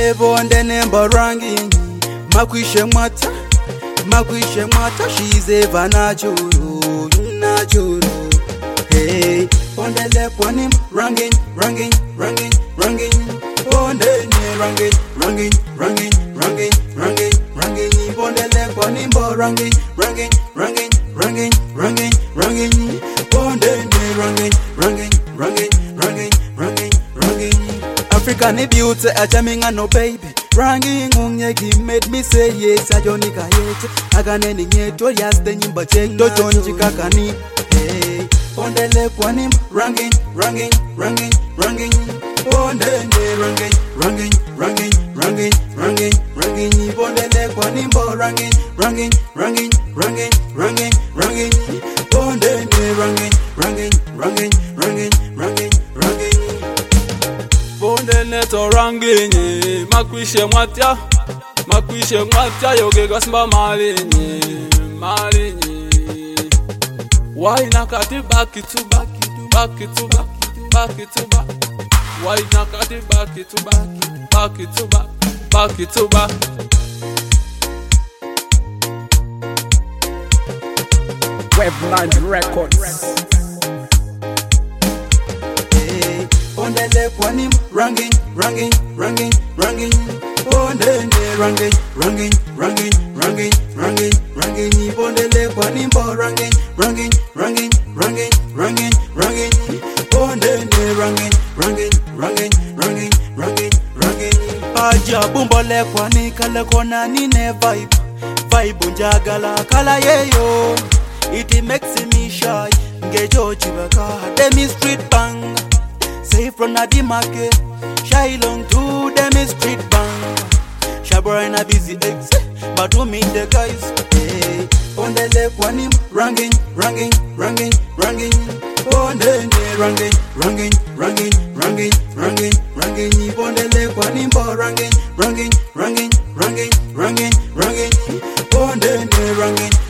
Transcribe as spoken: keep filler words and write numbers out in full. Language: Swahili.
bonde nemba rangi makwishe mwata makwishe mwata she's ever natural natural. Hey bonde le kwanim rangi rangi rangi rangi bonde ne rangi rangi rangi rangi rangi rangi bonde le kwanim bo rangi rangi rangi rangi rangi rangi bonde ne rangi rangi rangi rangi rangi rangi. African beauty ajaminga no baby rangi ngungye made me say yes ajonika yete aganeni nyeto yaste nyimba chendo chonchi kakani. Hey bonde le kwanim rangi rangi rangi rangi bonde ne rangi rangi rangi rangi rangi rangi bonde le kwanim bo rangi rangi rangi rangi rangi rangi bonde ne rangi rangi rangi rangi rangi rangi bonde neto ranginyi makwishe mwatya makwishe mwatya yoge gasmba malinyi malinyi. Why nakati back to back back to back back to back. Why nakati back to back back to back back to back. Webland Records. Hey bonde le kwanim rangi rangi rangi rangi bonde ne rangi rangi rangi rangi rangi rangi bonde le kwanim bo rangi rangi rangi rangi rangi rangi bonde ne rangi rangi rangi rangi rangi rangi. Aja bumbo le kwani kale kona ni ne vibe vibe njagala kala yeyo it makes me shy ngejo chibaka demi street bang say from the market shy long to demi street bang shabra in a busy ex but to meet the guys. Hey bonde le kwanim rangi rangi rangi rangi bonde ne rangi rangi rangi rangi rangi rangi bonde le kwanim bo rangi rangi rangi rangi rangi rangi bonde ne rangi